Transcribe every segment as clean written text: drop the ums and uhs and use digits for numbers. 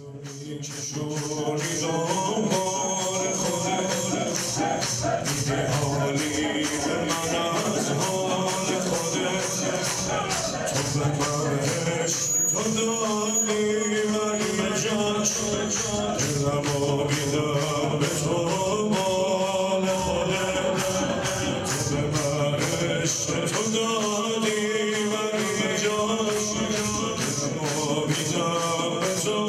چشوری دنبال خودت دیدی حالی من از حال خودت تو به منش تو دادی من به جاش دلمو بیدم به تو مال خودت تو به منش تو دادی من به جاش دلمو بیدم به تو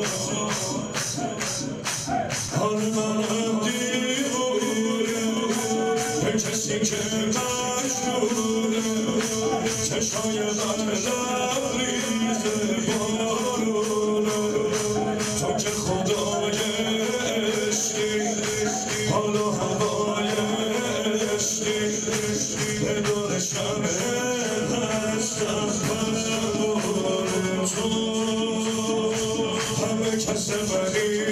حال منم دیوونه به کسی که مجبوره چشای من لبریز بارونه تو که خدای عشقی حال و هوای عشقی بدون شب هستم بدون تو همه کس بری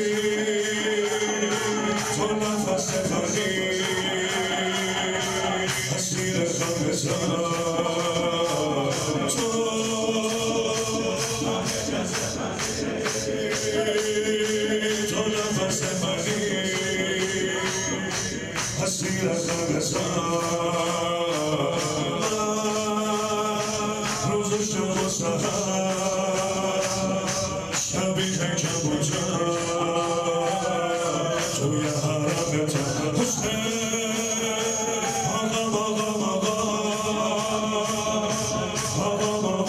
تو نفس بری اسیر غم زن تو تو نفس بری اسیر غم زن روز شب و سحر شبیه کبوتر توی حرمت حسین آقا آقا آقا آقا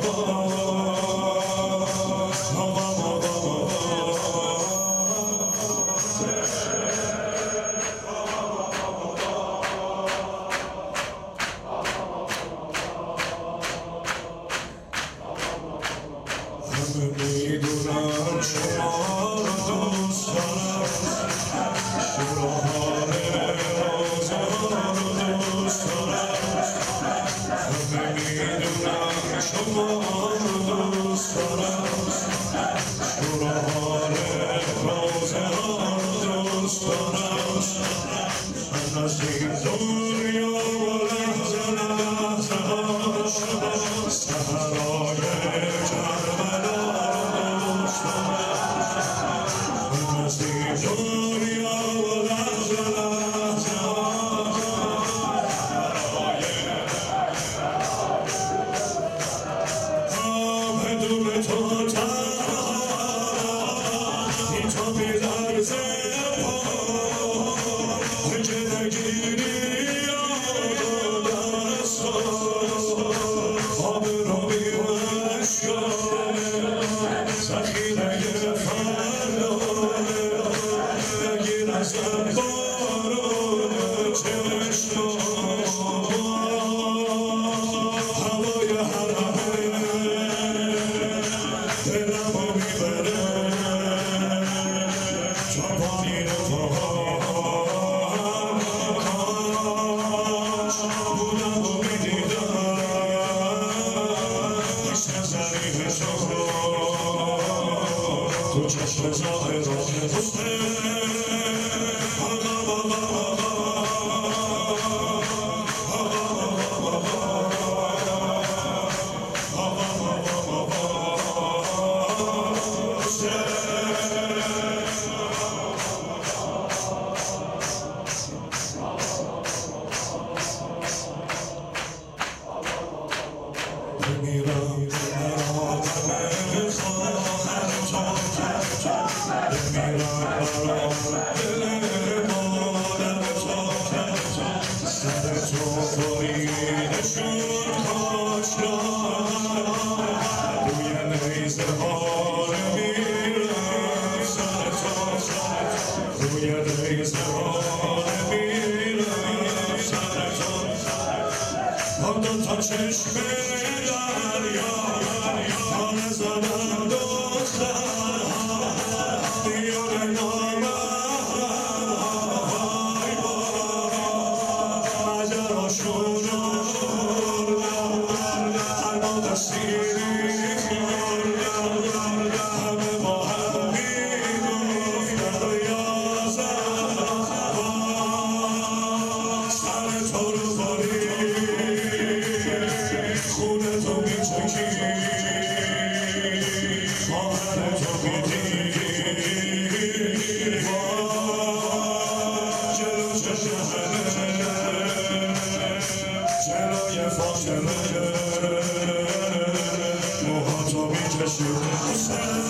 همه میدونم شما رو دوست دارم شوراهای رازان رو دوست دارم همه میدونم شما رو دوست دارم شوراهای رازان رو دوست دارم من از این دنیا و لحظه لحظه هاش سحرهای کربلا رو دوست دارم من از این دنیا و لحظه لحظه هاش بدون تو تنها این تو می‌لرزه که نگیری یاد دستا آب رو بیمشکانه ذخیره فردانه نگیر ازم بارون چشما هوای حرمه دلمو میبره جوانی رو بودم و میدیدم عشق ظریف تو چشم ظاهرات حسین آقا آقا بمیرم برای خواهر تو بمیرم برای دل مادر تو سر تو بریده شد خاکدار روی نیزه ها میرم سر تو روی نیزه ها میرم سر تو با دو تا چشم دریا خانه زدن دخترها دیار نامحرم فاطمه موهاتو میکشی حسین